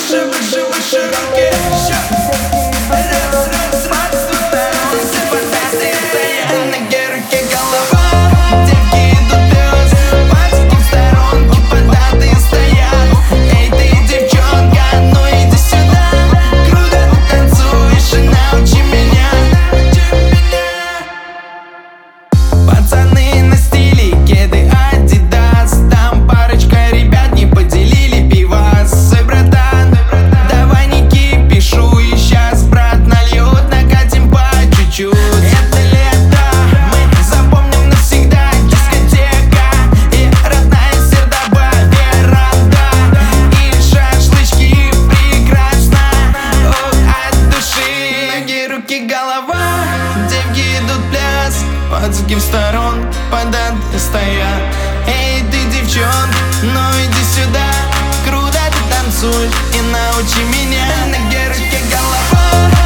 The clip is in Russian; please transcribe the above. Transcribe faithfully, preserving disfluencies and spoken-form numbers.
выше, выше, выше руки. Раз, раз, раз, сторон, все податы стоят. Ноги, руки, голова. Девки идут плюс, пальчики в сторонке, податы стоят. Эй, ты девчонка, ну иди сюда. Круто ты танцуешь и научи меня. Пацаны на стиле, кеды Адидас. Там парочка ребят не поделили пивас. Ой, братан, давай не кипишу. И щас брат нальет, накатим по чуть-чуть. Это лето, мы запомним навсегда. Дискотека и родная сердоба, веранда. И шашлычки прекрасно, ох, от души. Ноги, руки, голова. Девки идут в пляс, пацаки в сторон, податы стоят. Эй, ты девчонка, ну иди сюда. Круто ты танцуешь и научи меня. Ноги, руки, голова.